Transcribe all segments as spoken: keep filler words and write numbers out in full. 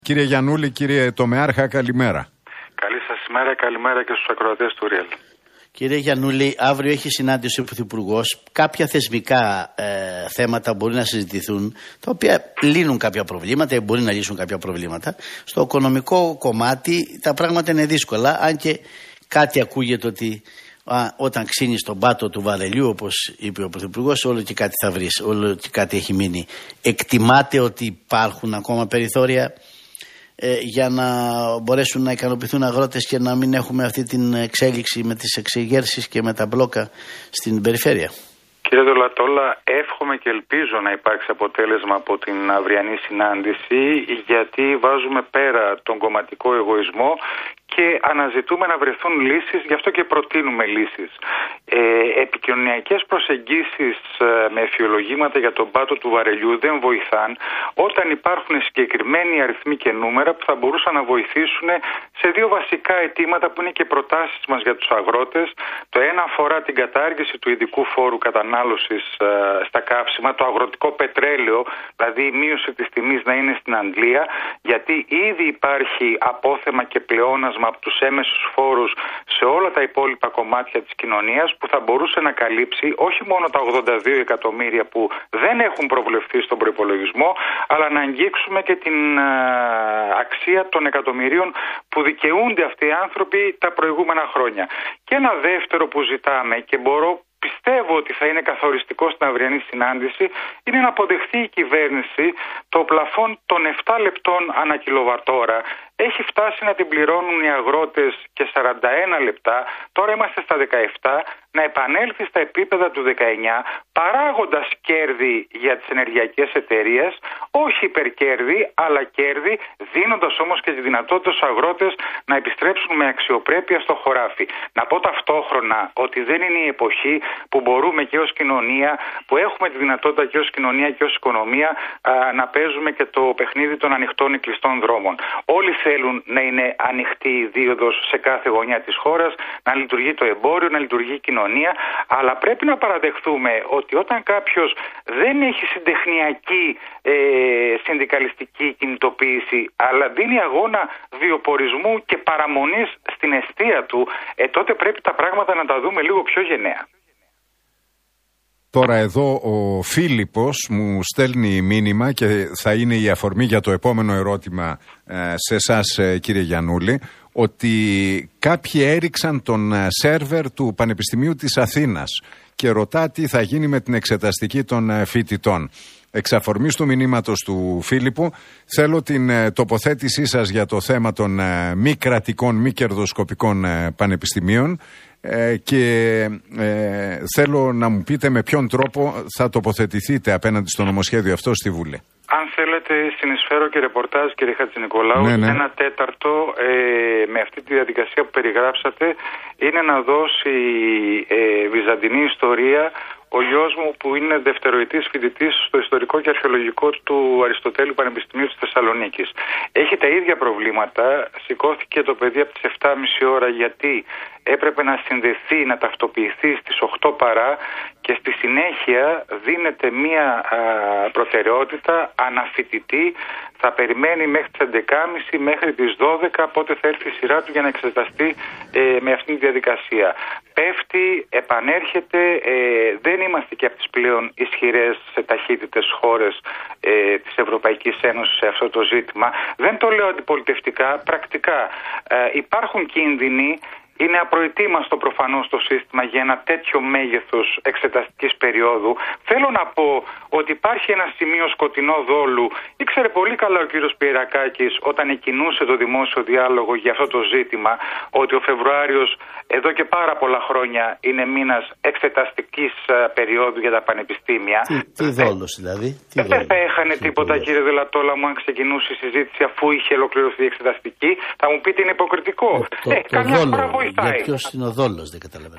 Κύριε Γιαννούλη, κύριε Τομεάρχα, καλημέρα. Καλή σας ημέρα, καλημέρα και στους ακροατές του Real. Κύριε Γιαννούλη, αύριο έχει συνάντηση ο Πρωθυπουργός. Κάποια θεσμικά ε, θέματα μπορεί να συζητηθούν, τα οποία λύνουν κάποια προβλήματα ή μπορεί να λύσουν κάποια προβλήματα. Στο οικονομικό κομμάτι τα πράγματα είναι δύσκολα, αν και κάτι ακούγεται ότι α, όταν ξύνει στον πάτο του βαρελιού, όπως είπε ο Πρωθυπουργός, όλο και κάτι θα βρεις, όλο και κάτι έχει μείνει. Εκτιμάται ότι υπάρχουν ακόμα περιθώρια Ε, για να μπορέσουν να ικανοποιηθούν αγρότες και να μην έχουμε αυτή την εξέλιξη με τις εξεγέρσεις και με τα μπλόκα στην περιφέρεια. Κύριε Δολατόλα, εύχομαι και ελπίζω να υπάρξει αποτέλεσμα από την αυριανή συνάντηση, γιατί βάζουμε πέρα τον κομματικό εγωισμό και αναζητούμε να βρεθούν λύσεις, γι' αυτό και προτείνουμε λύσεις. Ε, επικοινωνιακές προσεγγίσεις ε, με εφιολογήματα για τον πάτο του βαρελιού δεν βοηθάν όταν υπάρχουν συγκεκριμένοι αριθμοί και νούμερα που θα μπορούσαν να βοηθήσουν σε δύο βασικά αιτήματα που είναι και προτάσεις μας για τους αγρότες. Το ένα αφορά την κατάργηση του ειδικού φόρου κατανάλωσης ε, στα καύσιμα, το αγροτικό πετρέλαιο, δηλαδή η μείωση της τιμής να είναι στην αντλία, γιατί ήδη υπάρχει απόθεμα και πλεόνασμα από τους έμεσους φόρους σε όλα τα υπόλοιπα κομμάτια της κοινωνίας που θα μπορούσε να καλύψει όχι μόνο τα ογδόντα δύο εκατομμύρια που δεν έχουν προβλεφθεί στον προϋπολογισμό, αλλά να αγγίξουμε και την α, αξία των εκατομμυρίων που δικαιούνται αυτοί οι άνθρωποι τα προηγούμενα χρόνια. Και ένα δεύτερο που ζητάμε και μπορώ πιστεύω ότι θα είναι καθοριστικό στην αυριανή συνάντηση είναι να αποδεχθεί η κυβέρνηση το πλαφόν των επτά λεπτών ανά κιλοβατόρα. Έχει φτάσει να την πληρώνουν οι αγρότες και σαράντα ένα λεπτά, τώρα είμαστε στα δεκαεπτά, να επανέλθει στα επίπεδα του δεκαεννιά, παράγοντας κέρδη για τις ενεργειακές εταιρείες, όχι υπερκέρδη, αλλά κέρδη, δίνοντας όμως και τη δυνατότητα στους αγρότες να επιστρέψουν με αξιοπρέπεια στο χωράφι. Να πω ταυτόχρονα ότι δεν είναι η εποχή που μπορούμε και ως κοινωνία, που έχουμε τη δυνατότητα και ως κοινωνία και ως οικονομία α, να παίζουμε και το παιχνίδι των ανοιχτών ή κλειστών δρόμων. Όλοι θέλουν να είναι ανοιχτή η δίωδος σε κάθε γωνιά της χώρας, να λειτουργεί το εμπόριο, να λειτουργεί η κοινωνία, αλλά πρέπει να παραδεχθούμε ότι όταν κάποιος δεν έχει συντεχνιακή ε, συνδικαλιστική κινητοποίηση, αλλά δίνει αγώνα βιοπορισμού και παραμονής στην εστία του, ε, τότε πρέπει τα πράγματα να τα δούμε λίγο πιο γενναία. Τώρα εδώ ο Φίλιππος μου στέλνει μήνυμα και θα είναι η αφορμή για το επόμενο ερώτημα ε, σε εσάς ε, κύριε Γιαννούλη, ότι κάποιοι έριξαν τον ε, σερβερ του Πανεπιστημίου της Αθήνας και ρωτά τι θα γίνει με την εξεταστική των ε, φοιτητών. Εξ αφορμής του μηνύματος του Φίλιππου, θέλω την ε, τοποθέτησή σας για το θέμα των ε, μη κρατικών, μη κερδοσκοπικών ε, πανεπιστημίων. Ε, και ε, θέλω να μου πείτε με ποιον τρόπο θα τοποθετηθείτε απέναντι στο νομοσχέδιο αυτό στη Βουλή. Αν θέλετε συνεισφέρω και ρεπορτάζ κύριε Χατζηνικολάου, ναι, ναι. Ένα τέταρτο ε, με αυτή τη διαδικασία που περιγράψατε είναι να δώσει ε, βυζαντινή ιστορία ο γιος μου που είναι δευτεροετής φοιτητής στο ιστορικό και αρχαιολογικό του Αριστοτέλειου Πανεπιστημίου της Θεσσαλονίκης. Έχει τα ίδια προβλήματα, σηκώθηκε το παιδί από τις επτά και μισή ώρα γιατί έπρεπε να συνδεθεί, να ταυτοποιηθεί στις οκτώ παρά και στη συνέχεια δίνεται μία α, προτεραιότητα αναφοιτητή, θα περιμένει μέχρι τις έντεκα και μισή μέχρι τις δώδεκα, πότε θα έρθει η σειρά του για να εξεταστεί ε, με αυτήν τη διαδικασία. Πέφτει, επανέρχεται, ε, δεν είμαστε και από τις πλέον ισχυρές ταχύτητες χώρες ε, της Ευρωπαϊκής Ένωσης σε αυτό το ζήτημα. Δεν το λέω αντιπολιτευτικά, πρακτικά ε, υπάρχουν κίνδυνοι. Είναι απροετοίμαστο προφανώς το σύστημα για ένα τέτοιο μέγεθος εξεταστικής περίοδου. Θέλω να πω ότι υπάρχει ένα σημείο σκοτεινό δόλου. Ήξερε πολύ καλά ο κύριος Πιερακάκης όταν εκκινούσε το δημόσιο διάλογο για αυτό το ζήτημα ότι ο Φεβρουάριος εδώ και πάρα πολλά χρόνια είναι μήνας εξεταστικής περίοδου για τα πανεπιστήμια. Τι, τι δόλος δηλαδή. Τι δεν δόλος. Θα έχανε τι τίποτα δόλος. Κύριε Δελατόλα μου αν ξεκινούσε η συζήτηση αφού είχε ολοκληρωθεί η εξεταστική. Θα μου πείτε είναι υποκριτικό. Το, ε, το, το δόλο. Για ποιος είναι ο δόλος, δεν καταλαβαίνω.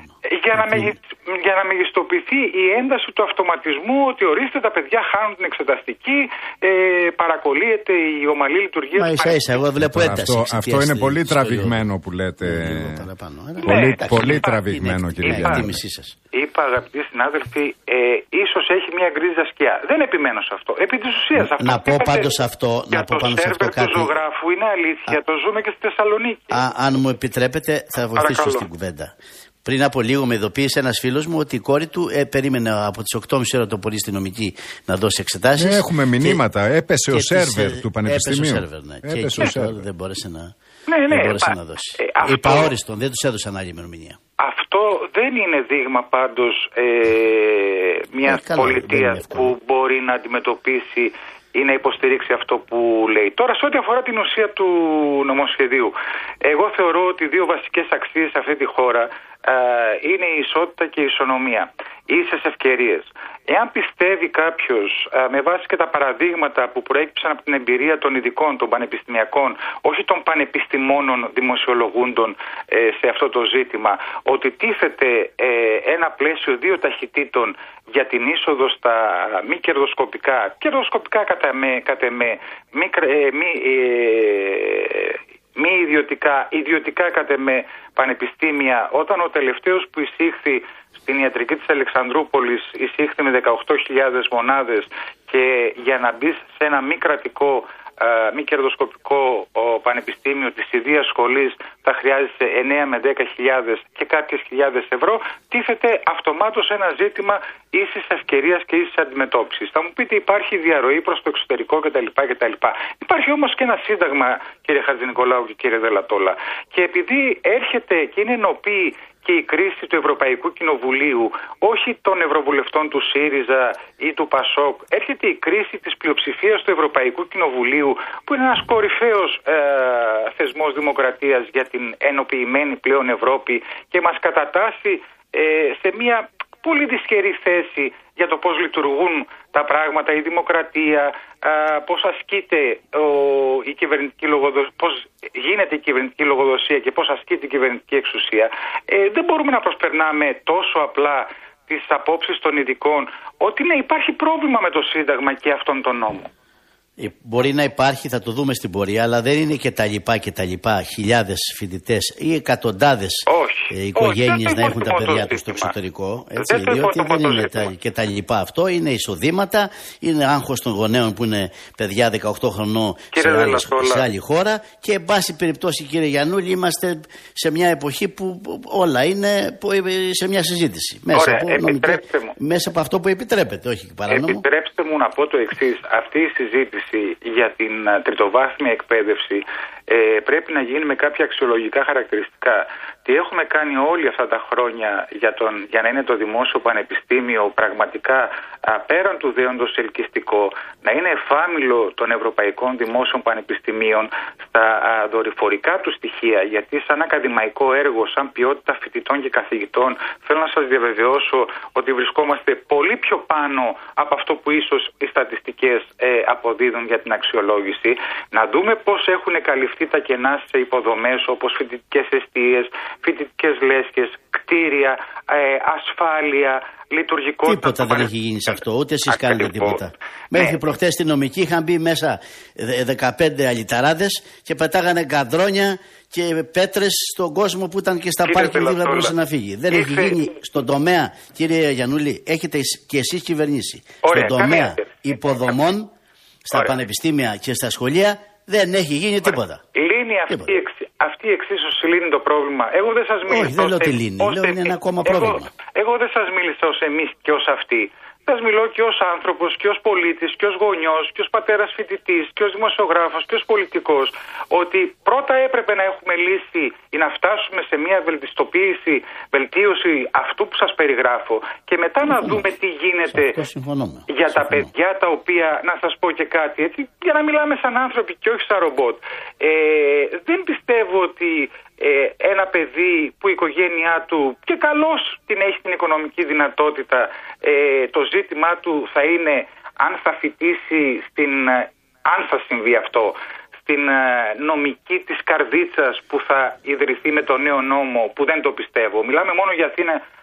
για να, μεγι... για να μεγιστοποιηθεί η ένταση του αυτοματισμού ότι ορίστε τα παιδιά χάνουν την εξεταστική, ε, παρακολύεται η ομαλή λειτουργία. Μα ίσα ίσα, εγώ βλέπω ένταση. Αυτό, αυτό είναι πολύ τραβηγμένο που λέτε. Ναι, πολύ ναι, πολύ είπα, τραβηγμένο, είναι, κύριε Γιάννη. Είπα, αγαπητοί συνάδελφοι, ε, ίσως έχει μια γκρίζα σκιά. Δεν επιμένω σε αυτό. Επί της ουσίας, αυτό να πω πάντως αυτό, για να πω το πάνω σε αυτό σερβερ κάτι. του ζωγράφου είναι αλήθεια. Α, το ζούμε και στη Θεσσαλονίκη. Α, αν μου επιτρέπετε, θα βοηθήσω Παρακαλώ. στην κουβέντα. Πριν από λίγο με ειδοποίησε ένας φίλος μου ότι η κόρη του ε, περίμενε από τις οκτώ και μισή ώρα το πρωί στην νομική να δώσει εξετάσεις. Έχουμε μηνύματα. Και, έπεσε ο σερβερ της, του Πανεπιστημίου. Έπεσε ο σερβερ, ναι. Έπεσε και ο σερβερ. δεν μπόρεσε να, ναι, ναι, δεν μπόρεσε πα, να δώσει. Ε, αυτό, Υπαόριστον, δεν τους έδωσαν άλλη ημερομηνία. Αυτό δεν είναι δείγμα πάντως ε, μιας ε, πολιτείας που μπορεί να αντιμετωπίσει ή να υποστηρίξει αυτό που λέει. Τώρα, σε ό,τι αφορά την ουσία του νομοσχεδίου, εγώ θεωρώ ότι οι δύο βασικές αξίες σε αυτή τη χώρα α, είναι η ισότητα και η ισονομία, ίσες ευκαιρίες. Εάν πιστεύει κάποιος, α, με βάση και τα παραδείγματα που προέκυψαν από την εμπειρία των ειδικών, των πανεπιστημιακών, όχι των πανεπιστημόνων δημοσιολογούντων ε, σε αυτό το ζήτημα, ότι τίθεται ε, ένα πλαίσιο δύο ταχυτήτων για την είσοδο στα μη κερδοσκοπικά, κερδοσκοπικά κατά με, κατά με μη, ε, μη, ε, μη ιδιωτικά, ιδιωτικά κατά με πανεπιστήμια, όταν ο τελευταίος που εισήχθη στην ιατρική της Αλεξανδρούπολης εισήχθη με δεκαοκτώ χιλιάδες μονάδες και για να μπει σε ένα μη κρατικό, Uh, μη κερδοσκοπικό ο, πανεπιστήμιο της ιδίας σχολής θα χρειάζεται εννέα με δέκα χιλιάδες και κάποιες χιλιάδες ευρώ, τίθεται αυτομάτως ένα ζήτημα ίσης ευκαιρίας και ίσης αντιμετώπισης. Θα μου πείτε υπάρχει διαρροή προς το εξωτερικό κτλ. κτλ. Υπάρχει όμως και ένα σύνταγμα, κύριε Χατζηνικολάου και κύριε Δελατόλα, και επειδή έρχεται και είναι ενωπή και η κρίση του Ευρωπαϊκού Κοινοβουλίου, όχι των Ευρωβουλευτών του ΣΥΡΙΖΑ ή του ΠΑΣΟΚ, έρχεται η κρίση της πλειοψηφίας του Ευρωπαϊκού Κοινοβουλίου, που είναι ένας κορυφαίος ε, θεσμός δημοκρατίας για την ενοποιημένη πλέον Ευρώπη και μας κατατάσσει ε, σε μια πολύ δυσχερή θέση για το πώς λειτουργούν τα πράγματα, η δημοκρατία, α, πώς ασκείται ο, η κυβερνητική λογοδοσία, πώς γίνεται η κυβερνητική λογοδοσία και πώς ασκείται η κυβερνητική εξουσία. Ε, δεν μπορούμε να προσπερνάμε τόσο απλά τις απόψεις των ειδικών ότι ναι, υπάρχει πρόβλημα με το Σύνταγμα και αυτόν τον νόμο. Μπορεί να υπάρχει, θα το δούμε στην πορεία, αλλά δεν είναι και τα λοιπά και τα λοιπά χιλιάδες φοιτητές ή εκατοντάδες ε, οικογένειες να έχουν τα παιδιά τους στο εξωτερικό. Έτσι, δεν διότι δεν είναι τα, και τα λοιπά αυτό. Είναι εισοδήματα, είναι άγχος των γονέων που είναι παιδιά δεκαοκτώ χρονών σε, άλλες, σε άλλη χώρα. Και εν πάση περιπτώσει, κύριε Γιαννούλη, είμαστε σε μια εποχή που όλα είναι σε μια συζήτηση. Μέσα, Ωραία, από, νομικά, μέσα από αυτό που επιτρέπεται, όχι παράνομο. Επιτρέψτε μου να πω το εξής. Αυτή η συζήτηση για την τριτοβάθμια εκπαίδευση ε, πρέπει να γίνει με κάποια αξιολογικά χαρακτηριστικά. Τι έχουμε κάνει όλοι αυτά τα χρόνια για, τον, για να είναι το δημόσιο πανεπιστήμιο πραγματικά α, πέραν του δέοντος ελκυστικό, να είναι εφάμιλο των ευρωπαϊκών δημόσιων πανεπιστημίων στα α, δορυφορικά του στοιχεία, γιατί σαν ακαδημαϊκό έργο, σαν ποιότητα φοιτητών και καθηγητών, θέλω να σας διαβεβαιώσω ότι βρισκόμαστε πολύ πιο πάνω από αυτό που ίσως οι στατιστικές ε, αποδίδουν για την αξιολόγηση. Να δούμε πώς έχουν καλυφθεί τα κενά σε υποδομές όπως φοιτητικές εστίες, φοιτητικές λέσχες, κτίρια, ε, ασφάλεια, λειτουργικότητα. Τίποτα δεν έχει γίνει σε αυτό, ούτε εσείς κάνετε τίποτα. Ναι. Μέχρι προχτές στη νομική είχαν μπει μέσα δεκαπέντε αλυταράδες και πετάγανε γκαντρόνια και πέτρες στον κόσμο που ήταν και στα πάρκια και δεν μπορούσε να φύγει. Δεν έχει γίνει στον τομέα, κύριε Γιαννούλη, έχετε και εσείς κυβερνήσει. Ωραία, στον τομέα καμία. υποδομών, στα Ωραία. πανεπιστήμια και στα σχολεία δεν έχει γίνει τίποτα. Λύνει αυτή, εξ, αυτή η εξίσωση λύνει το πρόβλημα. Εγώ δεν σας μίλησα. Όχι, δεν λέω ότι λύνει. Λέω είναι ένα ακόμα πρόβλημα. Εγώ, εγώ δεν σας μίλησα ως εμείς και ως αυτοί. Σας μιλώ και ως άνθρωπος και ως πολίτης και ως γονιός και ως πατέρας φοιτητής και ως δημοσιογράφος και ως πολιτικός, ότι πρώτα έπρεπε να έχουμε λύσει ή να φτάσουμε σε μια βελτιστοποίηση, βελτίωση αυτού που σας περιγράφω και μετά να δούμε τι γίνεται για τα παιδιά τα οποία, να σας πω και κάτι έτσι, για να μιλάμε σαν άνθρωποι και όχι σαν ρομπότ. Ε, δεν πιστεύω ότι Ε, ένα παιδί που η οικογένειά του και καλώς την έχει την οικονομική δυνατότητα, ε, το ζήτημά του θα είναι αν θα φοιτήσει στην, αν θα συμβεί αυτό, στην νομική της καρδίτσας που θα ιδρυθεί με το νέο νόμο, που δεν το πιστεύω. Μιλάμε μόνο για Αθήνα,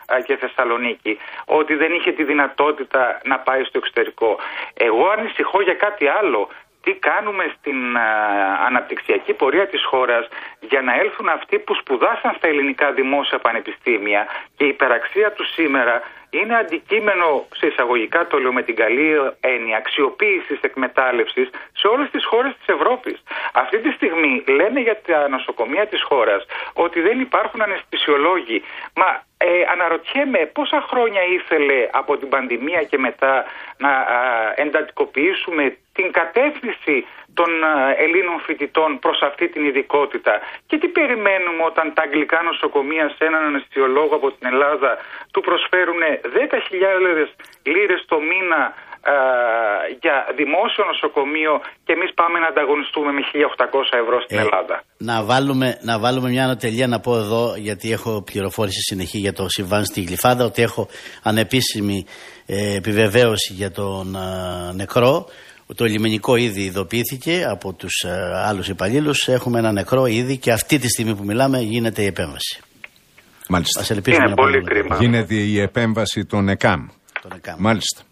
και Θεσσαλονίκη, ότι δεν είχε τη δυνατότητα να πάει στο εξωτερικό. Εγώ ανησυχώ για κάτι άλλο. Τι κάνουμε στην α, αναπτυξιακή πορεία της χώρας για να έλθουν αυτοί που σπουδάσαν στα ελληνικά δημόσια πανεπιστήμια και η υπεραξία του σήμερα είναι αντικείμενο, σε εισαγωγικά το λέω με την καλή έννοια, αξιοποίησης, εκμετάλλευσης σε όλες τις χώρες της Ευρώπης. Αυτή τη στιγμή λένε για τα νοσοκομεία της χώρας ότι δεν υπάρχουν αναισθησιολόγοι. Μα ε, αναρωτιέμαι πόσα χρόνια ήθελε από την πανδημία και μετά να α, εντατικοποιήσουμε την κατεύθυνση των α, Ελλήνων φοιτητών προς αυτή την ειδικότητα. Και τι περιμένουμε όταν τα αγγλικά νοσοκομεία σε έναν αναισθησιολόγο από την Ελλάδα του προσφέρουν δέκα χιλιάδες λίρες το μήνα α, για δημόσιο νοσοκομείο και εμείς πάμε να ανταγωνιστούμε με χίλια οκτακόσια ευρώ στην ε, Ελλάδα. Να βάλουμε, να βάλουμε μια ανατελεία να πω εδώ, γιατί έχω πληροφόρηση συνεχή για το συμβάν στη Γλυφάδα, ότι έχω ανεπίσημη ε, επιβεβαίωση για τον α, νεκρό. Το λιμενικό ήδη ειδοποιήθηκε από τους α, άλλους υπαλλήλους. Έχουμε ένα νεκρό ήδη και αυτή τη στιγμή που μιλάμε γίνεται η επέμβαση. Μάλιστα. Είναι πολύ κρίμα. Γίνεται η επέμβαση των ΕΚΑΜ. Τον ΕΚΑΜ. Μάλιστα.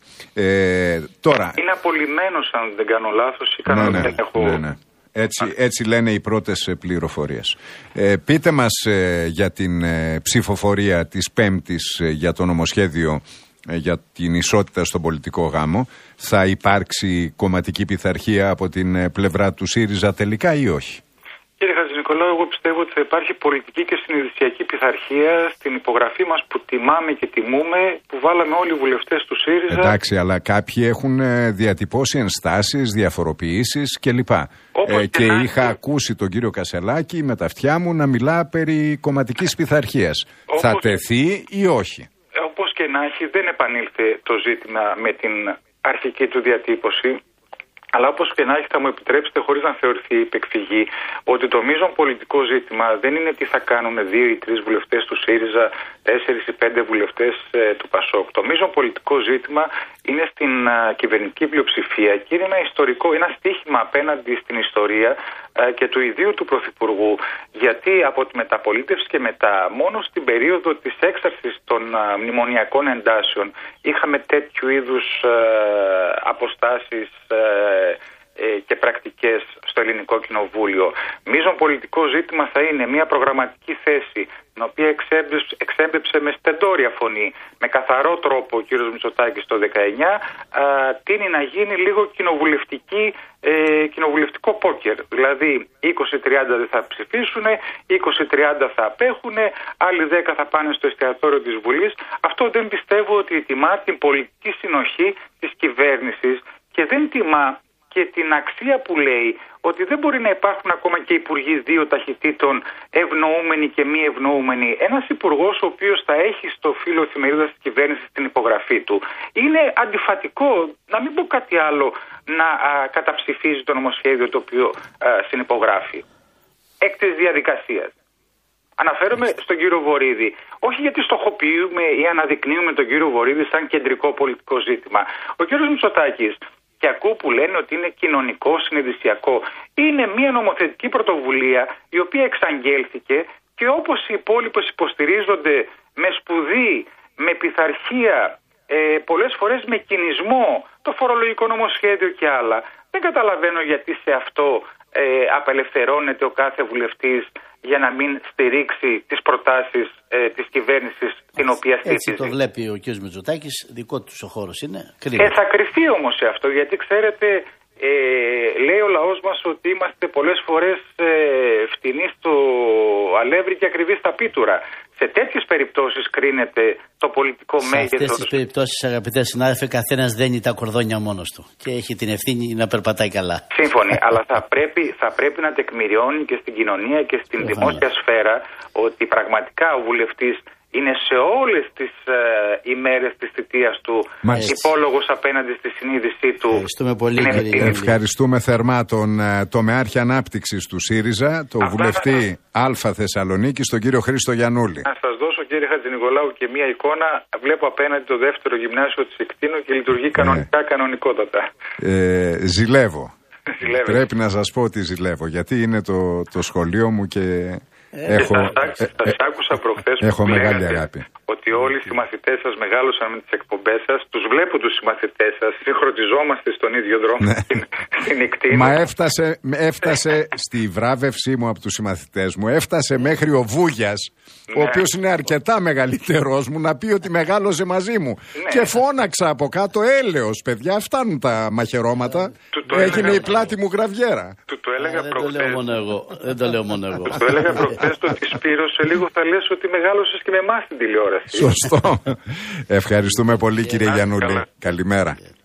Ε, τώρα... Είναι απολυμμένος, αν δεν κάνω λάθος, ή κάνω ναι, ναι, έχω... ναι, ναι. Έτσι, έτσι λένε οι πρώτες πληροφορίες. Ε, πείτε μας ε, για την ε, ψηφοφορία της Πέμπτης ε, για το νομοσχέδιο ε, για την ισότητα στον πολιτικό γάμο. Θα υπάρξει κομματική πειθαρχία από την ε, πλευρά του ΣΥΡΙΖΑ τελικά ή όχι? Κύριε Χατζηνικολάου, εγώ πιστεύω ότι θα υπάρχει πολιτική και συνειδησιακή πειθαρχία στην υπογραφή μας που τιμάμε και τιμούμε, που βάλαμε όλοι οι βουλευτές του ΣΥΡΙΖΑ. Εντάξει, αλλά κάποιοι έχουν διατυπώσει ενστάσεις, διαφοροποιήσεις κλπ. Ε, και και να... είχα ακούσει τον κύριο Κασελάκη με τα αυτιά μου να μιλά περί κομματικής πειθαρχίας. Όπως... Θα τεθεί ή όχι? Όπως και να έχει, δεν επανήλθε το ζήτημα με την αρχική του διατύπωση. Αλλά όπως και να έχει, θα μου επιτρέψετε, χωρίς να θεωρηθεί υπεκφυγή, ότι το μείζον πολιτικό ζήτημα δεν είναι τι θα κάνουν δύο ή τρεις βουλευτές του ΣΥΡΙΖΑ, τέσσερις ή πέντε βουλευτές ε, του ΠΑΣΟΚ. Το μείζον πολιτικό ζήτημα είναι στην ε, κυβερνητική πλειοψηφία και είναι ένα ιστορικό, ένα στίχημα απέναντι στην ιστορία ε, και του ιδίου του Πρωθυπουργού. Γιατί από τη μεταπολίτευση και μετά, μόνο στην περίοδο της έξαρσης των ε, μνημονιακών εντάσεων, είχαμε τέτοιου είδους ε, αποστάσεις ε, και πρακτικές στο ελληνικό κοινοβούλιο. Μείζον πολιτικό ζήτημα θα είναι μια προγραμματική θέση, την οποία εξέμπεψε με στεντόρια φωνή, με καθαρό τρόπο ο κ. Μητσοτάκης το δεκαεννιά, α, τείνει να γίνει λίγο κοινοβουλευτική, ε, κοινοβουλευτικό πόκερ. Δηλαδή είκοσι τριάντα δεν θα ψηφίσουν, είκοσι τριάντα θα απέχουν, άλλοι δέκα θα πάνε στο εστιατόριο της Βουλής. Αυτό δεν πιστεύω ότι τιμά την πολιτική συνοχή της κυβέρνησης και δεν τιμά και την αξία που λέει ότι δεν μπορεί να υπάρχουν ακόμα και υπουργοί δύο ταχυτήτων, ευνοούμενοι και μη ευνοούμενοι. Ένας υπουργός ο οποίος θα έχει στο φύλλο εφημερίδας της κυβέρνησης την υπογραφή του. Είναι αντιφατικό, να μην πω κάτι άλλο, να α, καταψηφίζει το νομοσχέδιο το οποίο α, συνυπογράφει. Εκ της διαδικασίας. Αναφέρομαι στον κύριο Βορίδη, όχι γιατί στοχοποιούμε ή αναδεικνύουμε τον κύριο Βορίδη σαν κεντρικό πολιτικό ζήτημα. Ο κύριος Μητσοτάκης, και ακούω που λένε ότι είναι κοινωνικό, συνειδησιακό, είναι μια νομοθετική πρωτοβουλία η οποία εξαγγέλθηκε και όπως οι υπόλοιπες υποστηρίζονται με σπουδή, με πειθαρχία, ε, πολλές φορές με κινησμό, το φορολογικό νομοσχέδιο και άλλα. Δεν καταλαβαίνω γιατί σε αυτό ε, απελευθερώνεται ο κάθε βουλευτής για να μην στηρίξει τις προτάσεις ε, της κυβέρνησης την οποία στηρίζει. Έτσι το βλέπει ο κ. Μητσοτάκης, δικό του ο χώρος είναι. Ε, θα κρυφτεί όμως σε αυτό, γιατί ξέρετε, ε, λέει ο λαός μας ότι είμαστε πολλές φορές ε, φτηνοί στο αλεύρι και ακριβοί στα πίτουρα. Σε τέτοιες περιπτώσεις κρίνεται το πολιτικό σε μέγεθος. Σε αυτές τις περιπτώσεις, αγαπητέ συνάδελφε, καθένας δένει τα κορδόνια μόνος του και έχει την ευθύνη να περπατάει καλά. Σύμφωνοι, αλλά θα πρέπει, θα πρέπει να τεκμηριώνει και στην κοινωνία και στην Εχάλα. δημόσια σφαίρα ότι πραγματικά ο βουλευτής είναι σε όλες τις ε, ημέρες της θητείας του υπόλογος απέναντι στη συνείδησή του. Ευχαριστούμε πολύ, κύριε. Ευχαριστούμε θερμά τον ε, τομεάρχη ανάπτυξης του ΣΥΡΙΖΑ, τον Αυτά βουλευτή να... Α Θεσσαλονίκη, τον κύριο Χρήστο Γιαννούλη. Να σας δώσω, κύριε Χατζηνικολάου, και μία εικόνα. Βλέπω απέναντι το δεύτερο γυμνάσιο της Εκτίνου και λειτουργεί κανονικά, ε. κανονικότατα. Ε, ζηλεύω. Πρέπει να σας πω ότι ζηλεύω, γιατί είναι το, το σχολείο μου και Έχω, και σας, σας άκουσα προχθές έχω που μεγάλη λέγατε αγάπη. ότι όλοι οι συμμαθητές σας μεγάλωσαν με τις εκπομπές σας. Τους βλέπω τους συμμαθητές σας, συγχρονιζόμαστε στον ίδιο δρόμο στην, στην Ικτίνο. Μα έφτασε, έφτασε στη βράβευσή μου από τους συμμαθητές μου, έφτασε μέχρι ο Βούγιας, ο οποίος είναι αρκετά μεγαλύτερός μου, να πει ότι μεγάλωσε μαζί μου. Ναι. Και φώναξα από κάτω, έλεος, παιδιά, φτάνουν τα μαχαιρώματα. Του το Έγινε έλεγα, η πλάτη μου γραβιέρα. Του το έλεγα Δεν το λέω προχθές. μόνο εγώ. Δεν το λέω μόνο εγώ. Το έλεγα προχθές το ότι Σπύρο σε λίγο θα λες ότι μεγάλωσες και με εμάς στην τηλεόραση. Σωστό. Ευχαριστούμε πολύ, κύριε Να είστε Γιαννούλη. καλά. Καλημέρα.